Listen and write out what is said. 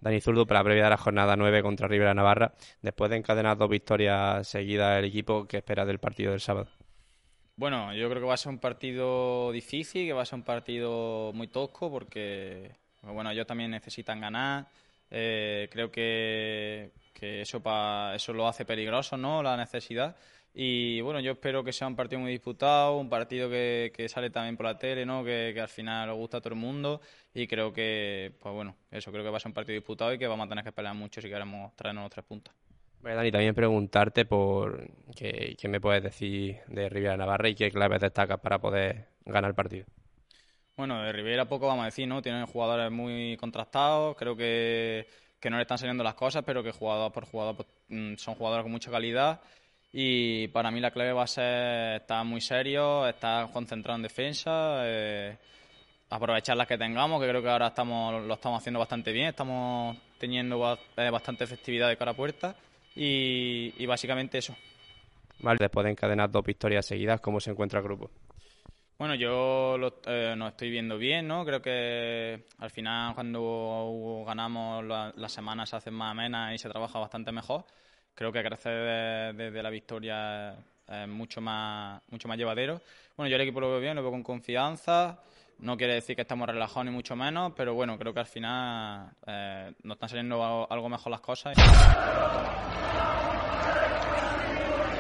Dani Zurdo, para la previa de la jornada 9 contra Rivera Navarra. Después de encadenar 2 victorias seguidas el equipo, ¿qué espera del partido del sábado? Bueno, yo creo que va a ser un partido difícil, que va a ser un partido muy tosco porque, bueno, ellos también necesitan ganar. Creo que eso lo hace peligroso, ¿no? La necesidad. Y bueno, yo espero que sea un partido muy disputado, un partido que sale también por la tele, ¿no? Que al final le gusta a todo el mundo. Y creo que, pues bueno, eso creo que va a ser un partido disputado y que vamos a tener que pelear mucho si queremos traernos los 3 puntos. Bueno, Dani, también preguntarte por qué me puedes decir de Rivera Navarra y qué claves destacas para poder ganar el partido. Bueno, de Rivera poco vamos a decir, ¿no? Tienen jugadores muy contrastados, creo que no le están saliendo las cosas, pero que jugador por jugador pues, son jugadores con mucha calidad. Y para mí la clave va a ser estar muy serio, estar concentrado en defensa, aprovechar las que tengamos, que creo que ahora lo estamos haciendo bastante bien, estamos teniendo bastante efectividad de cara a puerta y básicamente eso. Vale, después de encadenar 2 victorias seguidas, ¿cómo se encuentra el grupo? Bueno, nos estoy viendo bien, ¿no? Creo que al final cuando ganamos las semanas se hacen más amenas y se trabaja bastante mejor. Creo que crecer desde la victoria es mucho más llevadero. Bueno, yo el equipo lo veo bien, lo veo con confianza. No quiere decir que estamos relajados ni mucho menos, pero bueno, creo que al final nos están saliendo algo mejor las cosas.